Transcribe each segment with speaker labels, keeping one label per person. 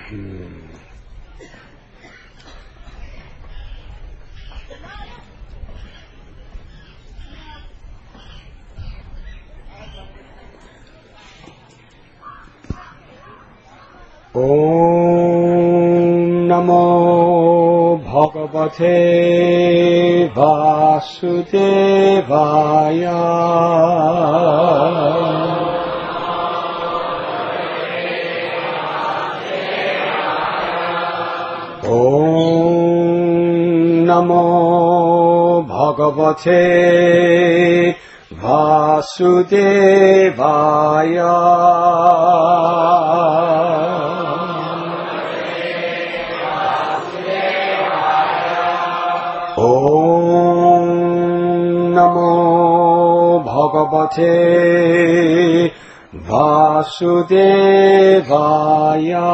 Speaker 1: Om Namo Bhagavate Vasudevaya. Om Namo Bhagavate Vasudevaya. Om Namo Bhagavate Vasudevaya.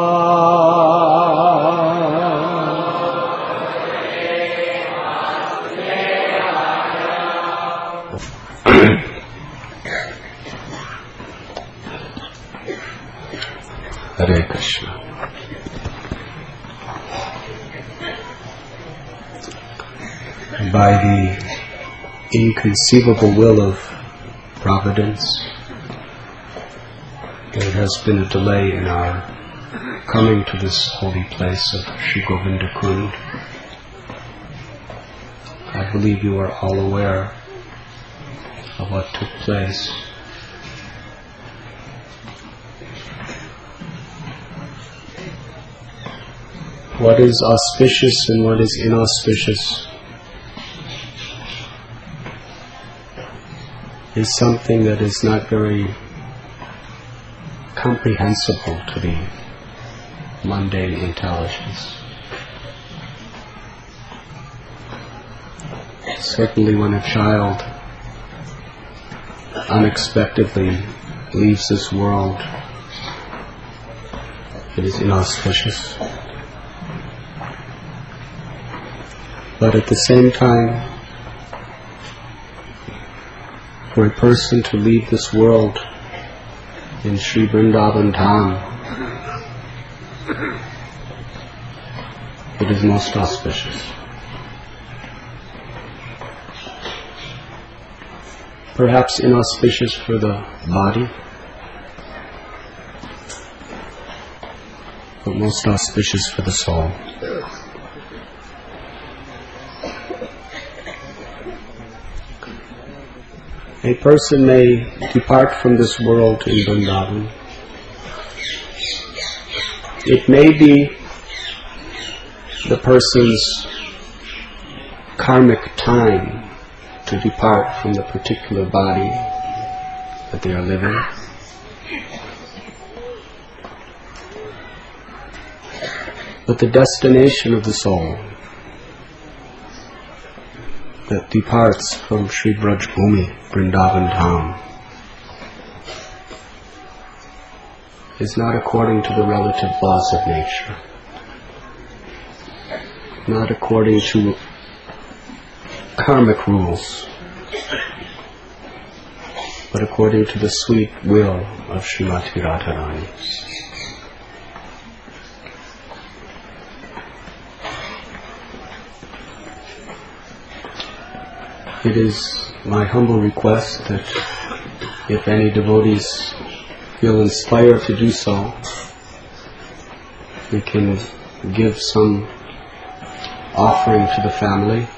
Speaker 1: Hare Krishna. By the inconceivable will of Providence, there has been a delay in our coming to this holy place of Sri Govinda Kund. I believe you are all aware of what took place. What is auspicious and what is inauspicious is something that is not very comprehensible to the mundane intelligence. Certainly when a child unexpectedly leaves this world, it is inauspicious. But at the same time, for a person to leave this world in Sri Vrindavan Dham, it is most auspicious. Perhaps inauspicious for the body, but most auspicious for the soul. A person may depart from this world in Vrindavan. It may be the person's karmic time to depart from the particular body that they are living. But the destination of the soul that departs from Sri Braj Bhumi, Vrindavan Dham, is not according to the relative laws of nature, not according to karmic rules, but according to the sweet will of Srimati Radharani. It is my humble request that if any devotees feel inspired to do so, we can give some offering to the family,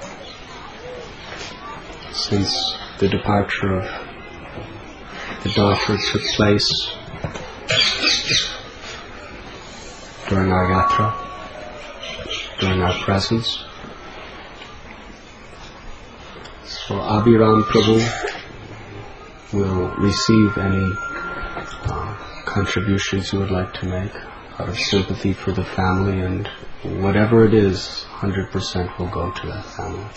Speaker 1: since the departure of the daughter took place during our yatra, during our presence. So Abhiram Prabhu will receive any contributions you would like to make out of sympathy for the family, and whatever it is, 100% will go to that family.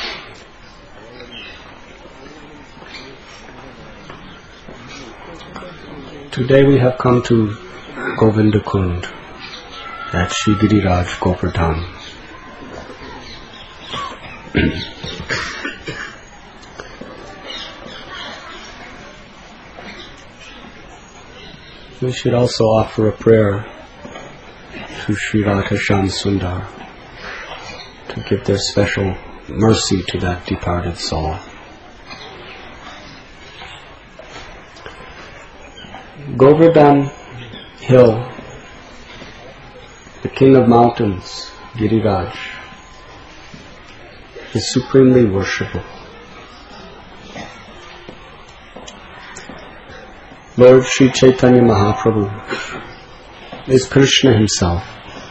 Speaker 1: Today we have come to Govinda Kund at Shri Giriraj Govardhan. We should also offer a prayer to Sri Radha Shyam Sundar to give their special mercy to that departed soul. Govardhan Hill, the king of mountains, Giriraj, is supremely worshipable. Lord Sri Chaitanya Mahaprabhu is Krishna himself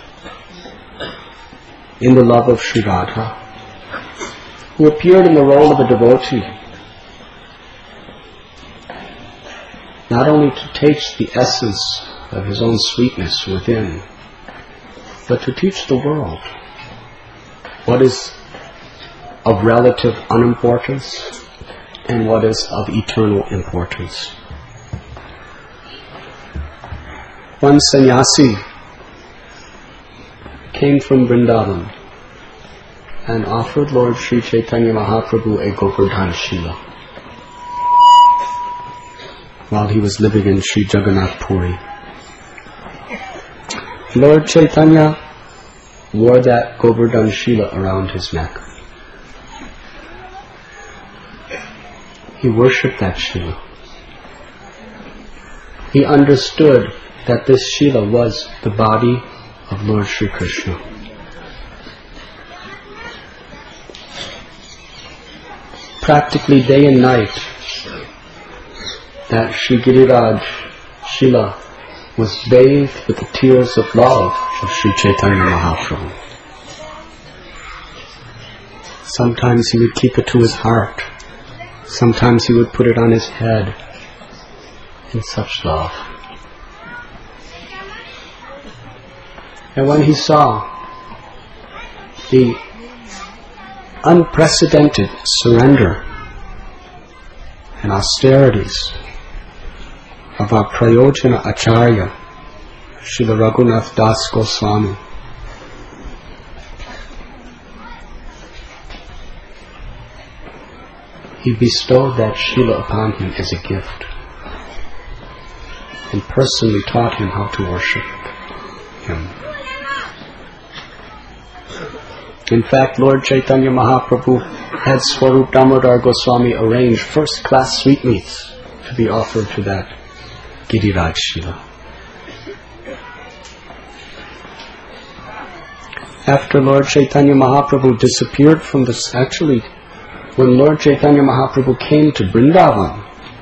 Speaker 1: in the love of Sri Radha, who appeared in the role of a devotee, not only to taste the essence of his own sweetness within, but to teach the world what is of relative unimportance and what is of eternal importance. One sannyasi came from Vrindavan and offered Lord Sri Chaitanya Mahaprabhu a Govardhan Shila while he was living in Sri Jagannath Puri. Lord Chaitanya wore that Govardhan Shila around his neck. He worshipped that Shila. He understood that this Shila was the body of Lord Sri Krishna. Practically day and night, that Sri Giriraj Shila was bathed with the tears of love of Sri Chaitanya Mahaprabhu. Sometimes he would keep it to his heart. Sometimes he would put it on his head in such love. And when he saw the unprecedented surrender and austerities of our Prayojana Acharya, Srila Raghunath Das Goswami, he bestowed that Shila upon him as a gift and personally taught him how to worship him. In fact, Lord Chaitanya Mahaprabhu had Swarup Damodar Goswami arrange first-class sweetmeats to be offered to that Giriraj Shila. After Lord Chaitanya Mahaprabhu disappeared from this, actually, when Lord Chaitanya Mahaprabhu came to Vrindavan,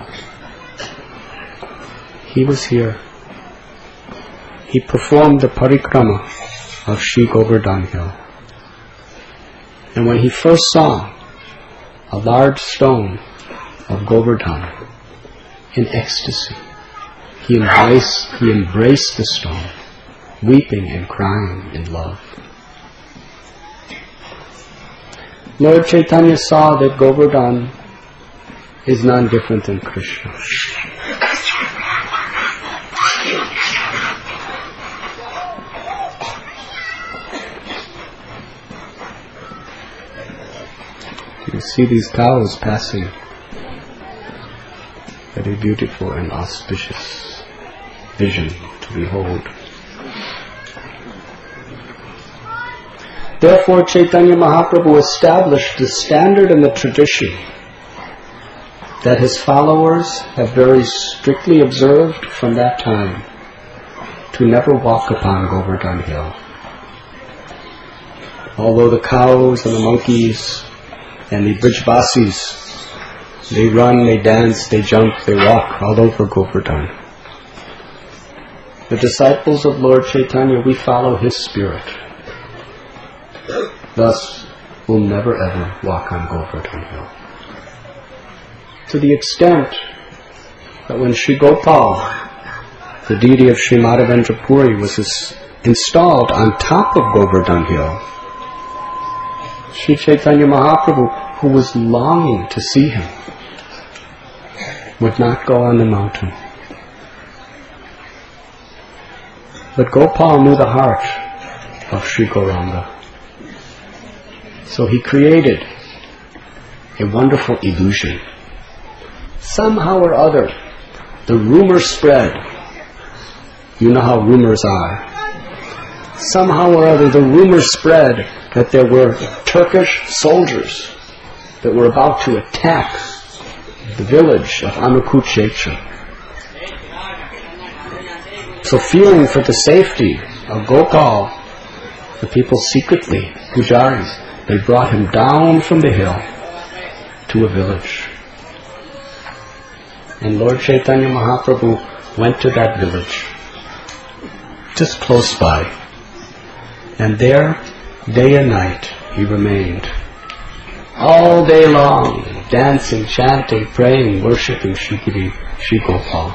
Speaker 1: he was here. He performed the parikrama of Sri Govardhan Hill. And when he first saw a large stone of Govardhan in ecstasy, he embraced the stone, weeping and crying in love. Lord Chaitanya saw that Govardhan is none different than Krishna. You see these cows passing. Very beautiful and auspicious vision to behold. Therefore, Chaitanya Mahaprabhu established the standard and the tradition that his followers have very strictly observed from that time, to never walk upon Govardhan Hill. Although the cows and the monkeys and the Brijvasis, they run, they dance, they jump, they walk all over Govardhan. The disciples of Lord Chaitanya, we follow his spirit. Thus, we'll never ever walk on Govardhan Hill. To the extent that when Sri Gopal, the deity of Sri Madhavendra Puri, was installed on top of Govardhan Hill, Sri Chaitanya Mahaprabhu, who was longing to see him, would not go on the mountain. But Gopal knew the heart of Sri Gauranga. So he created a wonderful illusion. Somehow or other, the rumor spread. You know how rumors are. somehow or other the rumor spread that there were Turkish soldiers that were about to attack the village of Anukuchecha. So fearing for the safety of Gopal, the people secretly, pujaris, they brought him down from the hill to a village. And Lord Chaitanya Mahaprabhu went to that village, just close by. And there, day and night, he remained. All day long, dancing, chanting, praying, worshipping Shri Gopal.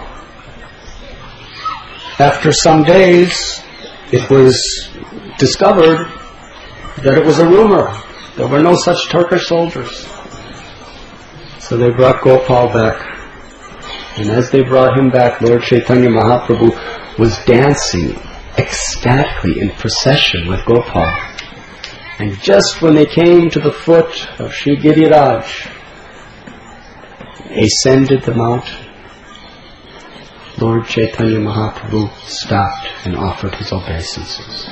Speaker 1: After some days, it was discovered that it was a rumor. There were no such Turkish soldiers. So they brought Gopal back. And as they brought him back, Lord Chaitanya Mahaprabhu was dancing ecstatically in procession with Gopal. And just when they came to the foot of Sri Giriraj, ascended the mountain, Lord Chaitanya Mahaprabhu stopped and offered his obeisances.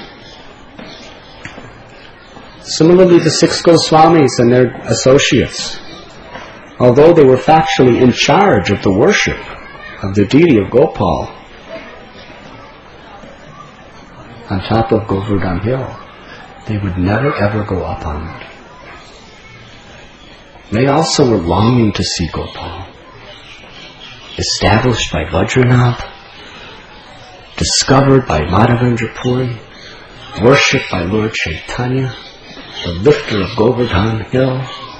Speaker 1: Similarly, the 6 Goswamis and their associates, although they were factually in charge of the worship of the deity of Gopal on top of Govardhan Hill, they would never ever go up on it. They also were longing to see Gopal, established by Vajranath, discovered by Madhavendra Puri, worshipped by Lord Chaitanya, the lifter of Govardhan Hill.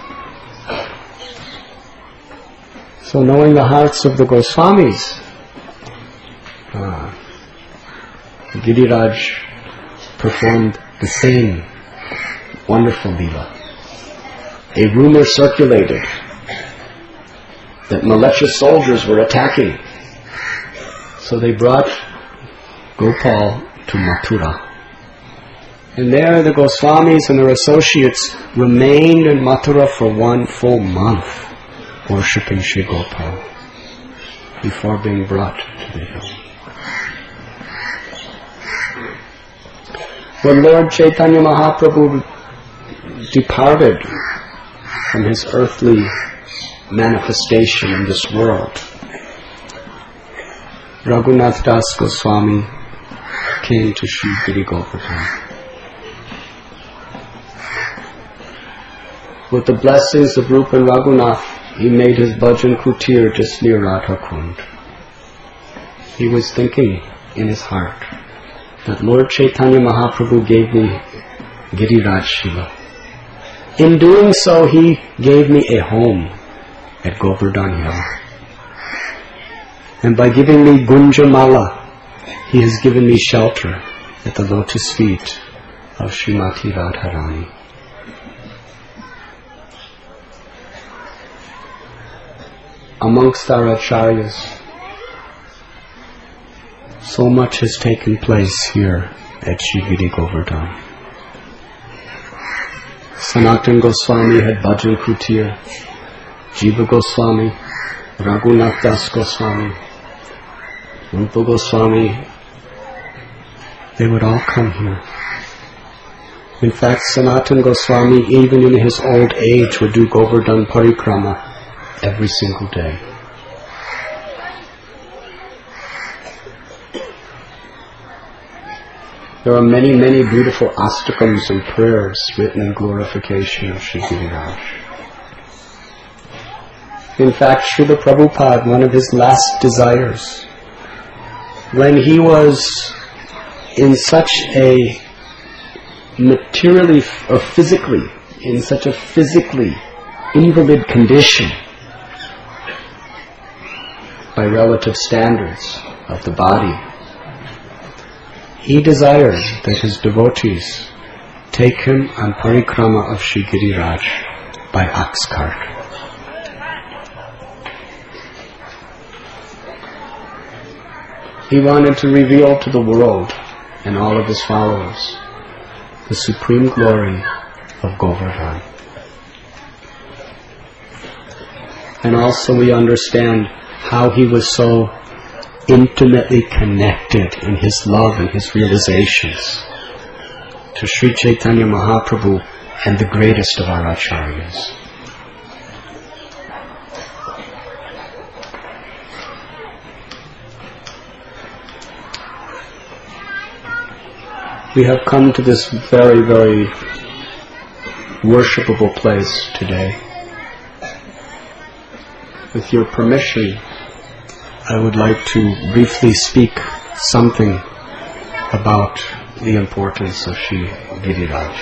Speaker 1: So knowing the hearts of the Goswamis, Giriraj performed the same wonderful Leela. A rumor circulated that malicious soldiers were attacking. So they brought Gopal to Mathura. And there the Goswamis and their associates remained in Mathura for 1 full month, worshipping Sri Gopal, before being brought to the hill. When Lord Chaitanya Mahaprabhu departed from his earthly manifestation in this world, Raghunath Das Goswami came to Sri Giri Govardhan. With the blessings of Rupa and Raghunath, he made his bhajan kutir just near Radha Kund. He was thinking in his heart that Lord Chaitanya Mahaprabhu gave me Giriraj Shila. In doing so, he gave me a home at Govardhan Hill. And by giving me Gunjamala, he has given me shelter at the lotus feet of Srimati Radharani. Amongst our acharyas, so much has taken place here at Sri Giri Govardhan. Sanatana Goswami had bhajan kutir, Jiva Goswami, Raghunath Das Goswami, Rupa Goswami, they would all come here. In fact, Sanatana Goswami, even in his old age, would do Govardhan Parikrama every single day. There are many, many beautiful astakams and prayers written in glorification of Sri Giriraj. In fact, Srila Prabhupada, one of his last desires, when he was in such a materially or physically, in such a physically invalid condition by relative standards of the body, he desired that his devotees take him on parikrama of Sri Giriraj by ox cart. He wanted to reveal to the world and all of his followers the supreme glory of Govardhan. And also we understand how he was so intimately connected in his love and his realizations to Sri Chaitanya Mahaprabhu and the greatest of our acharyas. We have come to this very, very worshipable place today. With your permission, I would like to briefly speak something about the importance of Sri Giriraj.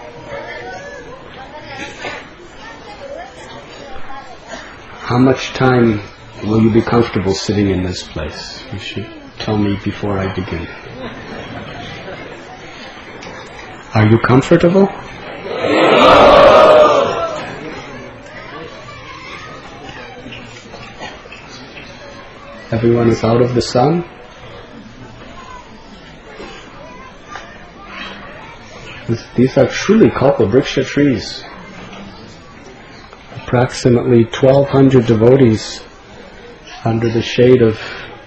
Speaker 1: How much time will you be comfortable sitting in this place? You should tell me before I begin. Are you comfortable? Everyone is out of the sun? These are truly Kalpavriksha trees. Approximately 1,200 devotees under the shade of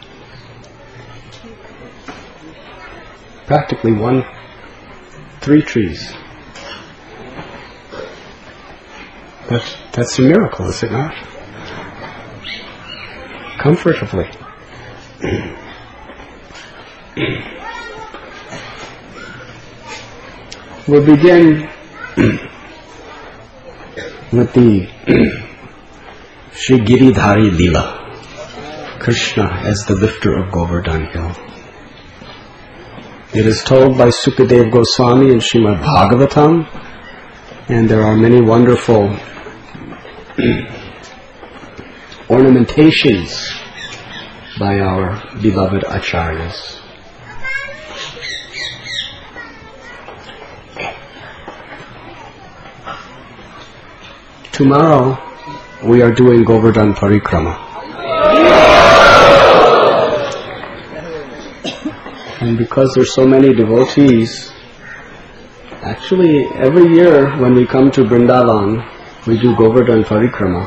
Speaker 1: practically 3 trees. That's a miracle, is it not? Comfortably. We'll begin with the Sri Giridhari Leela, Krishna as the lifter of Govardhan Hill. It is told by Sukadev Goswami in Srimad Bhagavatam, and there are many wonderful ornamentations by our beloved acharyas. Tomorrow we are doing Govardhan Parikrama. And because there's so many devotees, actually every year when we come to Vrindavan, we do Govardhan Parikrama.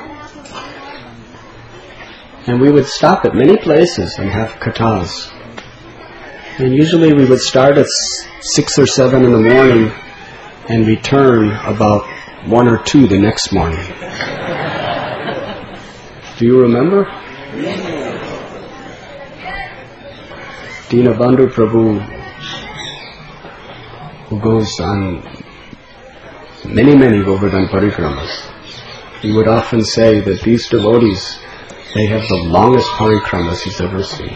Speaker 1: And we would stop at many places and have kathas. And usually we would start at 6 or 7 in the morning and return about 1 or 2 the next morning. Do you remember? Dinabandhu Prabhu, who goes on many Govardhan Parikramas, he would often say that these devotees, they have the longest parikramas he's ever seen.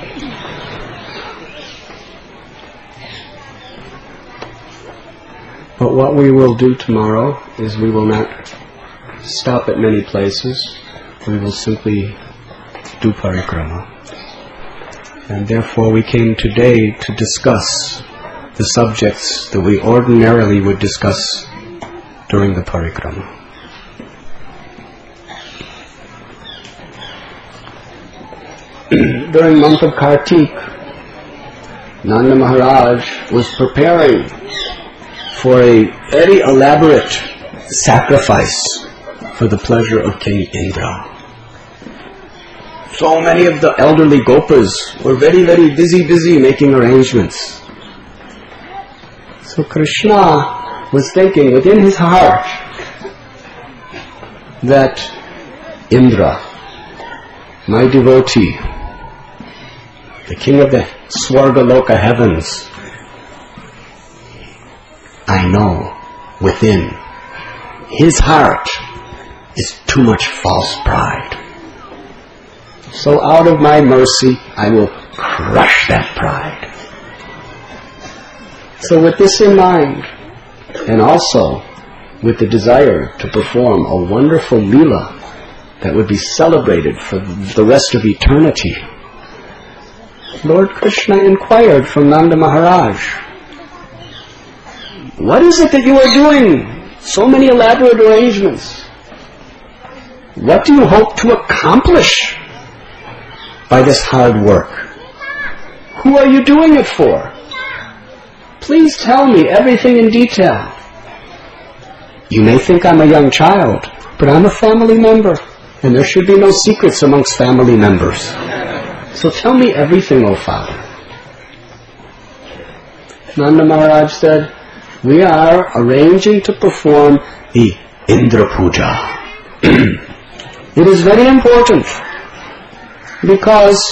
Speaker 1: But what we will do tomorrow is we will not stop at many places. We will simply do parikrama. And therefore we came today to discuss the subjects that we ordinarily would discuss during the parikrama. During month of Kartik, Nanda Maharaj was preparing for a very elaborate sacrifice for the pleasure of King Indra. So many of the elderly gopas were very busy making arrangements. So Krishna was thinking within his heart that Indra, my devotee, the king of the Swargaloka heavens, I know within his heart is too much false pride. So out of my mercy, I will crush that pride. So with this in mind, and also with the desire to perform a wonderful Leela that would be celebrated for the rest of eternity, Lord Krishna inquired from Nanda Maharaj, what is it that you are doing? So many elaborate arrangements. What do you hope to accomplish by this hard work? Who are you doing it for? Please tell me everything in detail. You may think I'm a young child, but I'm a family member, and there should be no secrets amongst family members. So tell me everything, O Father. Nanda Maharaj said, we are arranging to perform the Indra Puja. It is very important because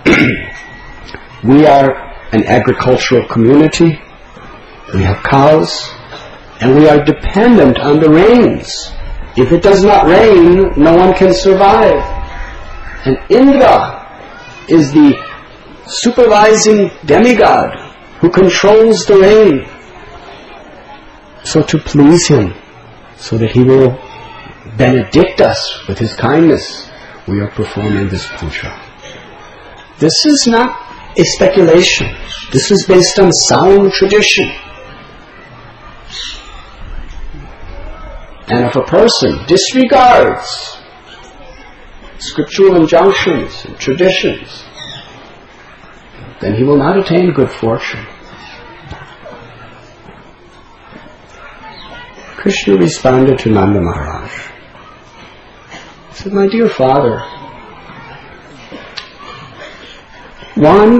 Speaker 1: we are an agricultural community, we have cows, and we are dependent on the rains. If it does not rain, no one can survive. And Indra is the supervising demigod who controls the rain. So to please him, so that he will benedict us with his kindness, we are performing this puja. This is not a speculation. This is based on sound tradition. And if a person disregards scriptural injunctions and traditions, then he will not attain good fortune. Krishna responded to Nanda Maharaj. He said, my dear father, one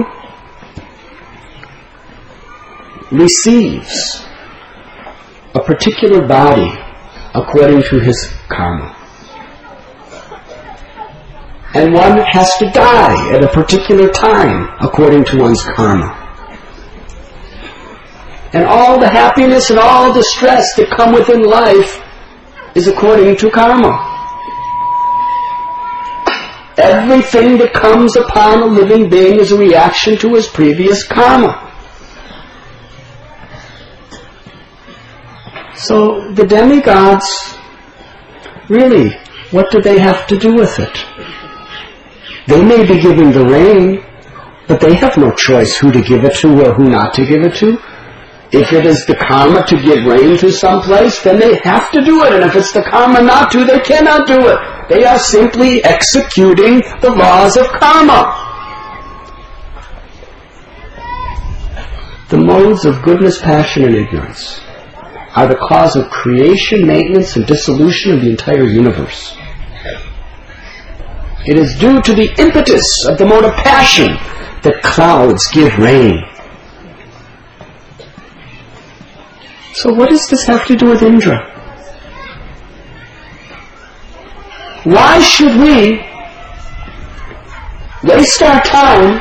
Speaker 1: receives a particular body according to his karma. And one has to die at a particular time according to one's karma. And all the happiness and all the stress that come within life is according to karma. Everything that comes upon a living being is a reaction to his previous karma. So the demigods, really, what do they have to do with it? They may be giving the rain, but they have no choice who to give it to or who not to give it to. If it is the karma to give rain to some place, then they have to do it. And if it's the karma not to, they cannot do it. They are simply executing the laws of karma. The modes of goodness, passion, and ignorance are the cause of creation, maintenance, and dissolution of the entire universe. It is due to the impetus of the mode of passion that clouds give rain. So what does this have to do with Indra? Why should we waste our time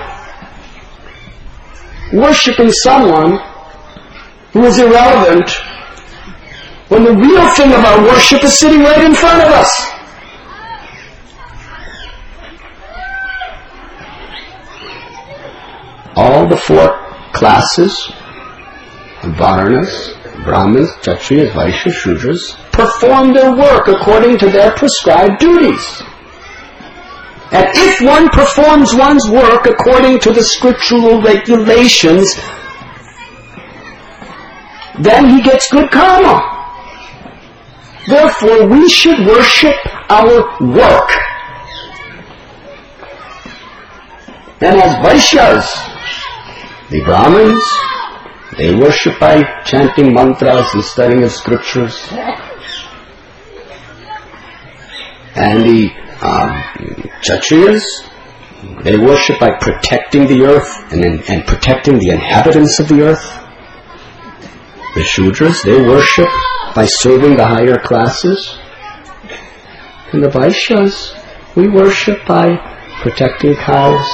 Speaker 1: worshipping someone who is irrelevant when the real thing of our worship is sitting right in front of us? All the four classes, Varnas, Brahmins, Kshatriyas, Vaishyas, Shudras, perform their work according to their prescribed duties. And if one performs one's work according to the scriptural regulations, then he gets good karma. Therefore, we should worship our work. And as Vaishyas, the Brahmins, they worship by chanting mantras and studying of scriptures. And the Kshatriyas, they worship by protecting the earth and protecting the inhabitants of the earth. The Shudras, they worship by serving the higher classes. And the Vaishyas, we worship by protecting cows,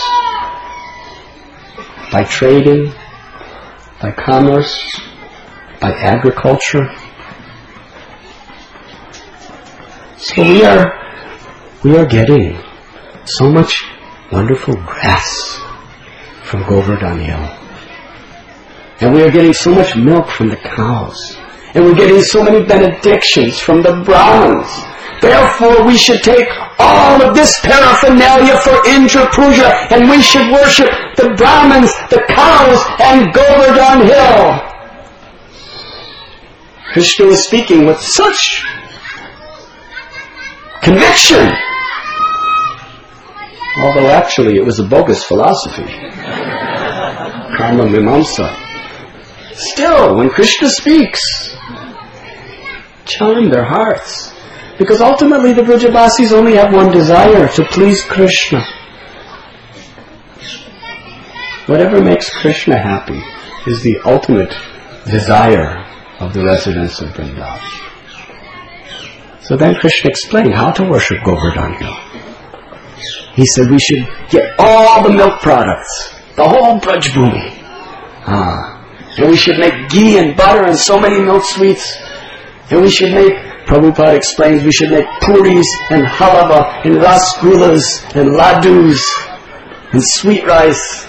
Speaker 1: by trading, by commerce, by agriculture. So we are getting so much wonderful grass from Govardhan Hill. And we are getting so much milk from the cows. And we're getting so many benedictions from the Brahmins. Therefore, we should take all of this paraphernalia for Indra Puja, and we should worship the Brahmins, the cows, and Govardhan Hill. Krishna was speaking with such conviction, although actually it was a bogus philosophy. Karma Mimamsa. Still, when Krishna speaks, charm their hearts. Because ultimately the Vrajavasis only have one desire, to please Krishna. Whatever makes Krishna happy is the ultimate desire of the residents of Vrindavan. So then Krishna explained how to worship Govardhan Hill. He said we should get all the milk products, the whole Braj Bhumi. And we should make ghee and butter and so many milk sweets. And we should make, Prabhupada explains, we should make puris and halava and rasgullas and ladus and sweet rice.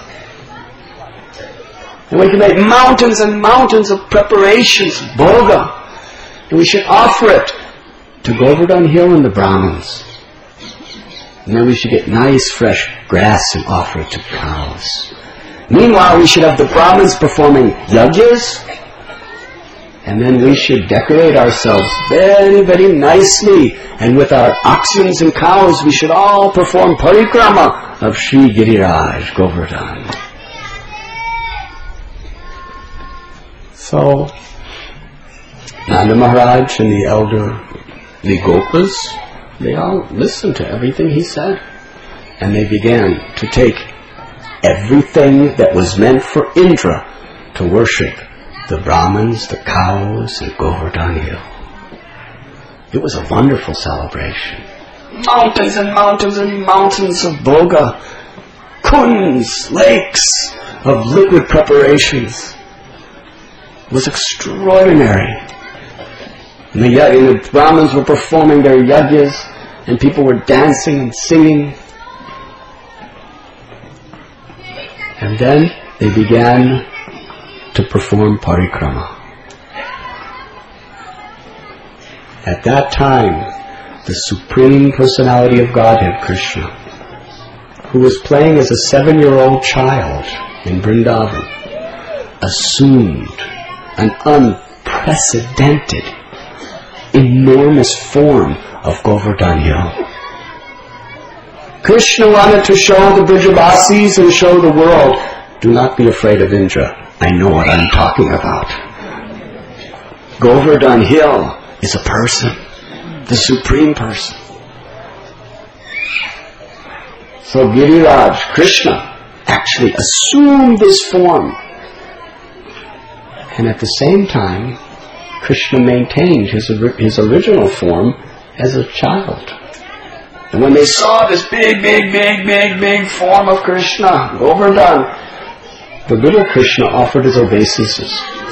Speaker 1: And we can make mountains and mountains of preparations, bhoga. And we should offer it to Govardhan Hill and the Brahmins. And then we should get nice fresh grass and offer it to cows. Meanwhile, we should have the Brahmins performing yajnas. And then we should decorate ourselves very, very nicely. And with our oxen and cows, we should all perform parikrama of Sri Giriraj Govardhan. So, Nanda Maharaj and the elder, the Gopas, they all listened to everything he said. And they began to take everything that was meant for Indra to worship the Brahmins, the cows, and Govardhan Hill. It was a wonderful celebration. Mountains and mountains and mountains of bhoga, kunds, lakes of liquid preparations. It was extraordinary. And the Brahmins were performing their yajnas, and people were dancing and singing. And then they began to perform parikrama. At that time, the Supreme Personality of Godhead, Krishna, who was playing as a 7-year-old child in Vrindavan, assumed an unprecedented, enormous form of Govardhan Hill. Krishna wanted to show the Brajavasis and show the world, do not be afraid of Indra. I know what I'm talking about. Govardhan Hill is a person, the Supreme Person. So Giriraj, Krishna, actually assumed this form. And at the same time, Krishna maintained his original form as a child. And when they saw this big form of Krishna, Govardhan, the little Krishna offered his obeisances.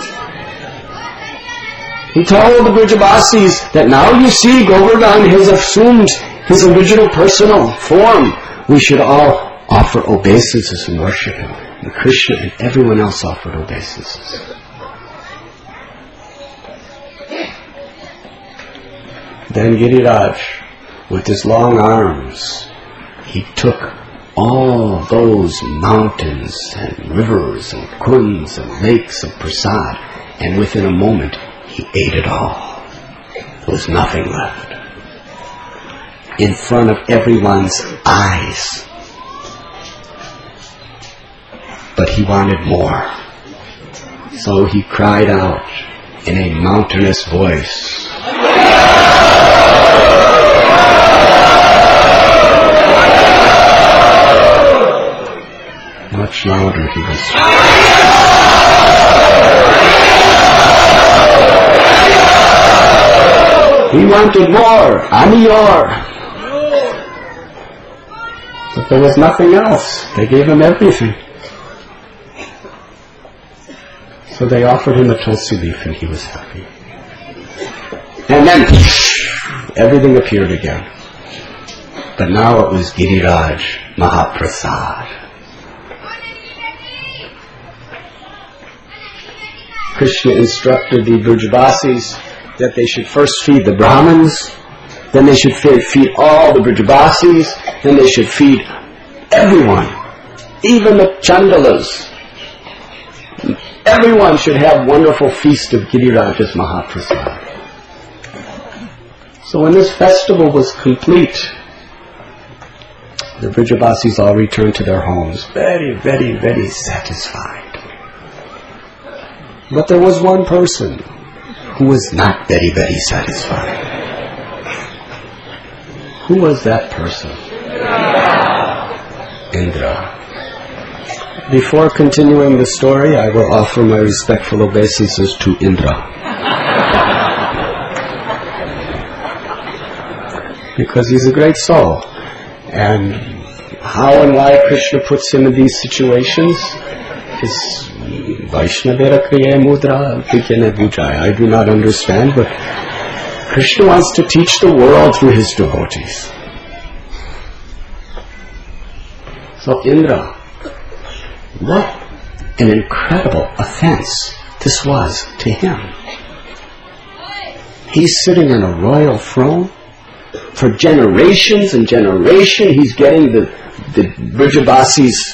Speaker 1: He told the Brajavasis that now you see Govardhan has assumed his original personal form. We should all offer obeisances and worship him. And Krishna and everyone else offered obeisances. Then Giriraj, with his long arms, he took all those mountains and rivers and kunds and lakes of prasad, and within a moment he ate it all. There was nothing left. In front of everyone's eyes. But he wanted more. So he cried out in a mountainous voice, much louder he was. He wanted more, Aniyor. But there was nothing else. They gave him everything. So they offered him a tulsi leaf and he was happy. And then everything appeared again. But now it was Giriraj Mahaprasad. Krishna instructed the Brajavasis that they should first feed the Brahmins, then they should feed all the Brajavasis, then they should feed everyone, even the Chandalas. Everyone should have wonderful feast of Giriraj's Mahaprasad. So when this festival was complete, the Brajavasis all returned to their homes, very, very, very satisfied. But there was one person who was not very, very satisfied. Who was that person? Indra. Before continuing the story, I will offer my respectful obeisances to Indra. Because he's a great soul. And how and why Krishna puts him in these situations is Vaishnavera Kriya Mudra Vikyana Vijaya. I do not understand, but Krishna wants to teach the world through his devotees. So Indra, what an incredible offense this was to him. He's sitting in a royal throne. For generations and generations, he's getting the Brijavasi's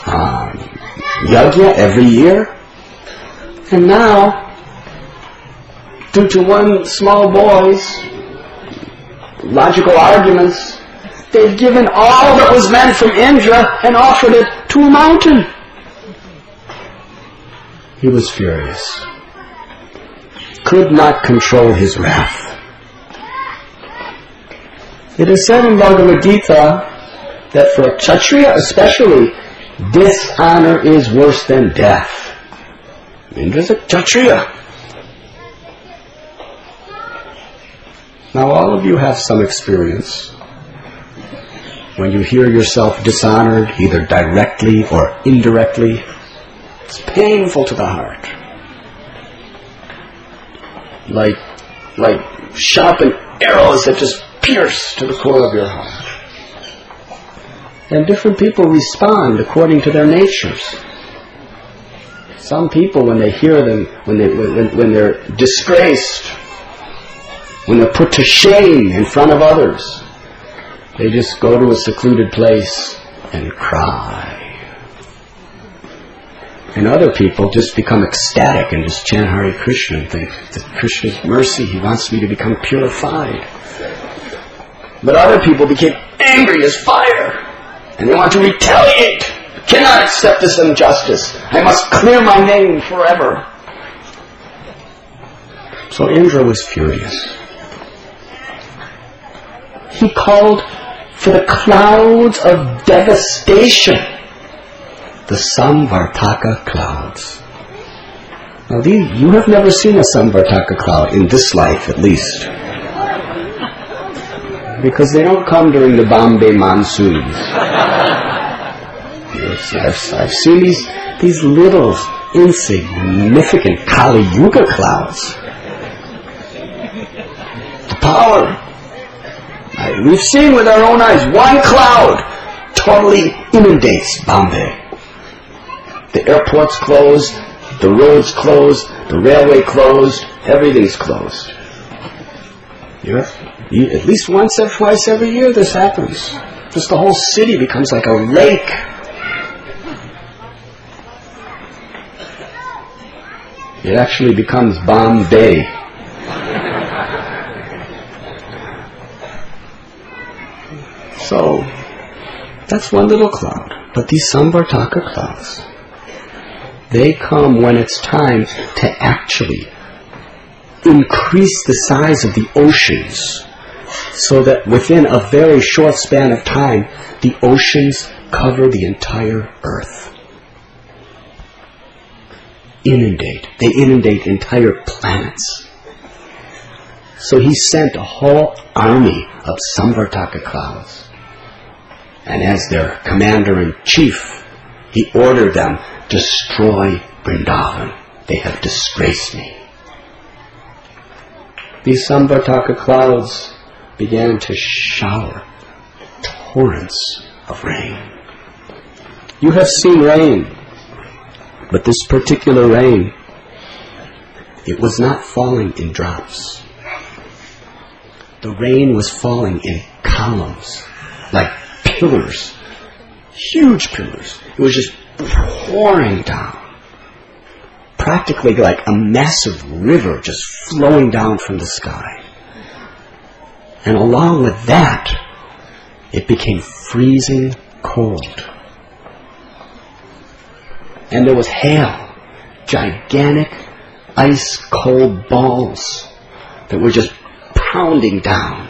Speaker 1: yajna every year. And now, due to one small boy's logical arguments, they've given all that was meant from Indra and offered it to a mountain. He was furious. Could not control his wrath. It is said in Bhagavad Gita that for a Kshatriya especially, dishonor is worse than death. Indra's a Kshatriya. Now all of you have some experience when you hear yourself dishonored, either directly or indirectly. It's painful to the heart. Like sharpened arrows that just pierce to the core of your heart. And different people respond according to their natures. Some people, when they hear them, when they're disgraced, when they're put to shame in front of others, they just go to a secluded place and cry. And other people just become ecstatic and just chant Hare Krishna and think that Krishna's mercy, he wants me to become purified. But other people became angry as fire, and they want to retaliate. I cannot accept this injustice. I must clear my name forever. So Indra was furious. He called for the clouds of devastation, the Samvartaka clouds. Now you have never seen a Samvartaka cloud, in this life at least. Because they don't come during the Bombay monsoons. Yes, I've seen these little insignificant Kali Yuga clouds. The power. We've seen with our own eyes, one cloud totally inundates Bombay. The airport's closed, the roads closed, the railway closed, everything's closed. Yes? At least once or twice every year this happens. Just the whole city becomes like a lake. It actually becomes Bombay. So, that's one little cloud. But these Samvartaka clouds, they come when it's time to actually increase the size of the oceans, so that within a very short span of time, the oceans cover the entire earth. Inundate. They inundate entire planets. So he sent a whole army of Samvartaka clouds. And as their commander-in-chief, he ordered them, destroy Vrindavan. They have disgraced me. These Samvartaka clouds began to shower torrents of rain. You have seen rain, but this particular rain, it was not falling in drops. The rain was falling in columns, like pillars, huge pillars. It was just pouring down, practically like a massive river just flowing down from the sky. And along with that, it became freezing cold. And there was hail, gigantic ice-cold balls that were just pounding down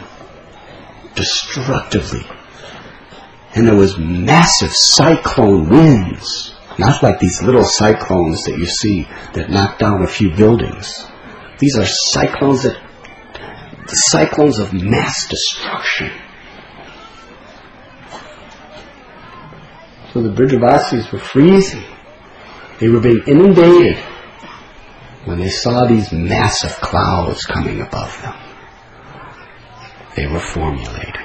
Speaker 1: destructively. And there was massive cyclone winds Not like these little cyclones that you see that knock down a few buildings. These are cyclones of mass destruction. So the Brijavasis were freezing. They were being inundated when they saw these massive clouds coming above them. They were formulating.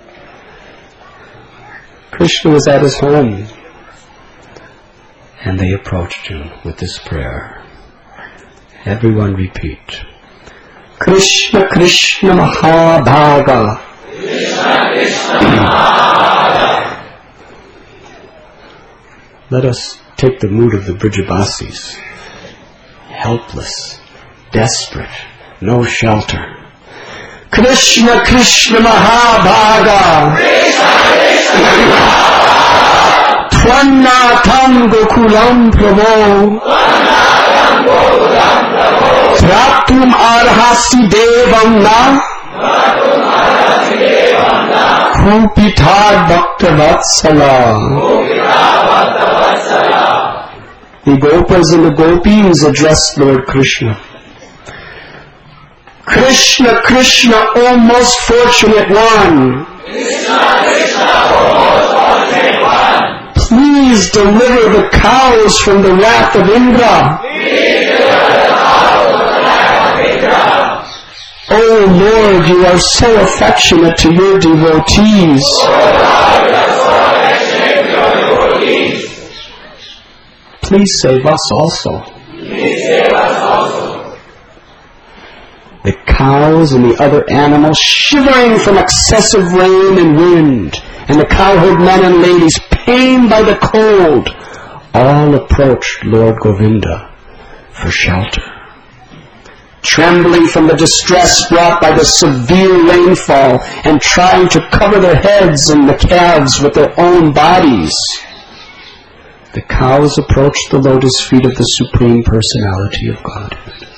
Speaker 1: Krishna was at his home, and they approached him with this prayer. Everyone repeat. Krishna Krishna Mahabhaga. Krishna Krishna Mahabhaga. Let us take the mood of the Brijavasis. Helpless, desperate, no shelter. Krishna Krishna Mahabhaga. Krishna Krishna Mahabhaga. Tvannatham Gokulam Prabho. Praptum arhasi devam na. Kupitad bhakta vatsala. The Gopas and the Gopis addressed Lord Krishna. Krishna, Krishna, O most fortunate one. Krishna, Krishna, O most fortunate one. Please deliver the cows from the wrath of Indra. Please deliver the cows from the wrath of Indra. O Lord, you are so affectionate to your devotees. O Lord, you are so affectionate to your devotees. Please save us also. Please save us also. The cows and the other animals shivering from excessive rain and wind, and the cowherd men and ladies pained by the cold, all approached Lord Govinda for shelter. Trembling from the distress brought by the severe rainfall and trying to cover their heads and the calves with their own bodies, the cows approached the lotus feet of the Supreme Personality of Godhead.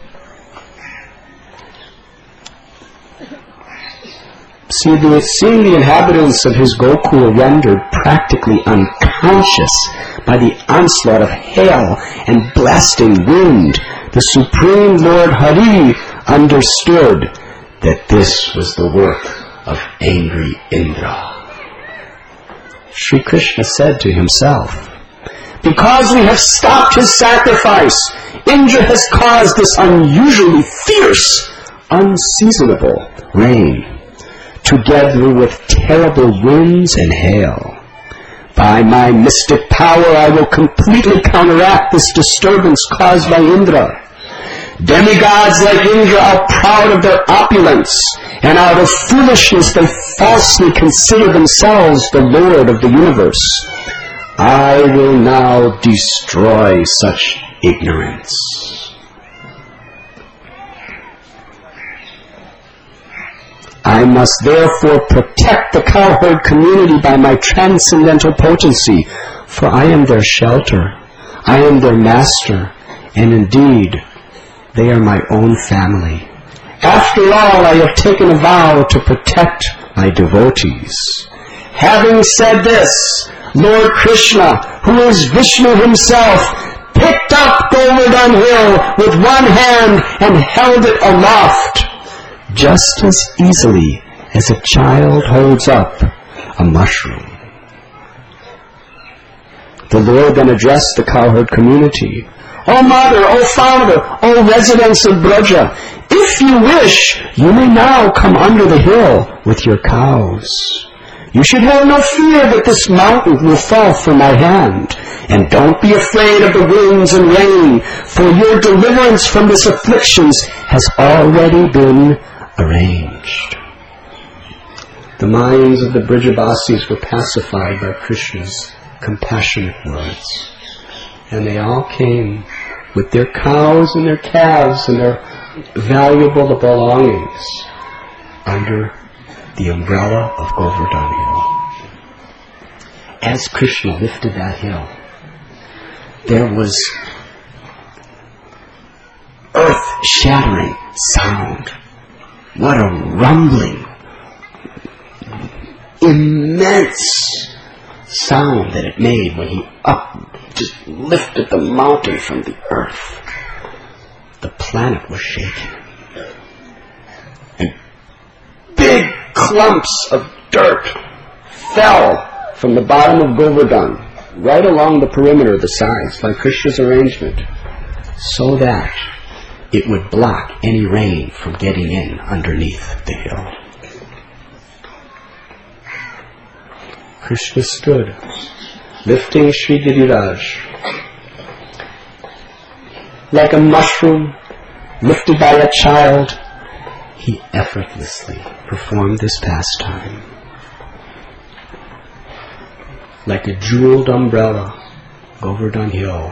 Speaker 1: Seeing the inhabitants of his Gokul rendered practically unconscious by the onslaught of hail and blasting wind, the Supreme Lord Hari understood that this was the work of angry Indra. Sri Krishna said to himself, because we have stopped his sacrifice, Indra has caused this unusually fierce, unseasonable rain, together with terrible winds and hail. By my mystic power, I will completely counteract this disturbance caused by Indra. Demigods like Indra are proud of their opulence, and out of foolishness they falsely consider themselves the Lord of the universe. I will now destroy such ignorance. I must therefore protect the cowherd community by my transcendental potency, for I am their shelter, I am their master, and indeed, they are my own family. After all, I have taken a vow to protect my devotees. Having said this, Lord Krishna, who is Vishnu himself, picked up Govardhan Hill with one hand and held it aloft, just as easily as a child holds up a mushroom. The Lord then addressed the cowherd community. O mother, O father, O residents of Braja, if you wish, you may now come under the hill with your cows. You should have no fear that this mountain will fall from my hand. And don't be afraid of the winds and rain, for your deliverance from this afflictions has already been arranged. The minds of the Brijavasis were pacified by Krishna's compassionate words. And they all came with their cows and their calves and their valuable belongings under the umbrella of Govardhan Hill. As Krishna lifted that hill, there was earth-shattering sound. What a rumbling, immense sound that it made when he just lifted the mountain from the earth. The planet was shaking. And big clumps of dirt fell from the bottom of Govardhan right along the perimeter, the sides, like Krishna's arrangement, so that it would block any rain from getting in underneath the hill. Krishna stood, lifting Sri Giriraj, like a mushroom lifted by a child. He effortlessly performed this pastime. Like a jeweled umbrella, Govardhan Hill,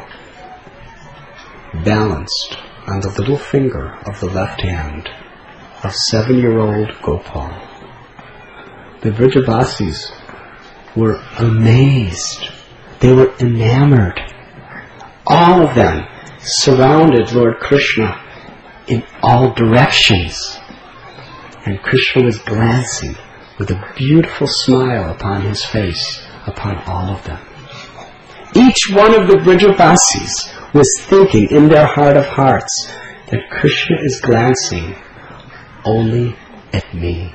Speaker 1: balanced on the little finger of the left hand of 7-year-old Gopal. The Vrajavasis were amazed. They were enamored. All of them surrounded Lord Krishna in all directions. And Krishna was glancing with a beautiful smile upon his face upon all of them. Each one of the Vrajavasis was thinking in their heart of hearts that Krishna is glancing only at me.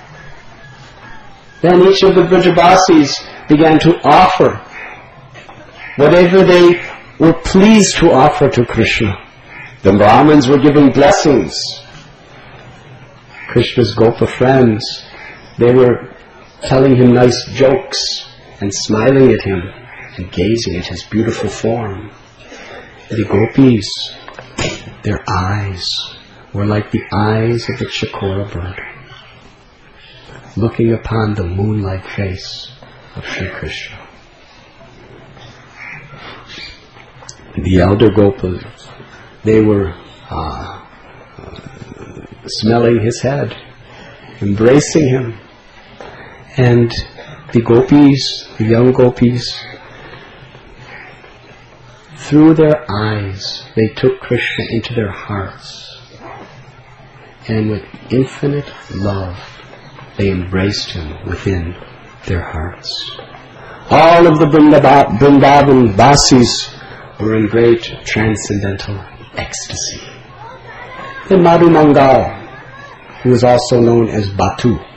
Speaker 1: Then each of the Vrajavasis began to offer whatever they were pleased to offer to Krishna. The Brahmins were giving blessings. Krishna's Gopa friends, they were telling him nice jokes and smiling at him and gazing at his beautiful form. The gopis, their eyes were like the eyes of the chakora bird, looking upon the moon-like face of Sri Krishna. The elder gopas, they were smelling his head, embracing him. And the gopis, the young gopis, through their eyes, they took Krishna into their hearts. And with infinite love, they embraced him within their hearts. All of the Vrindavan Vasis were in great transcendental ecstasy. Then Madhu Mangal, who was also known as Batu,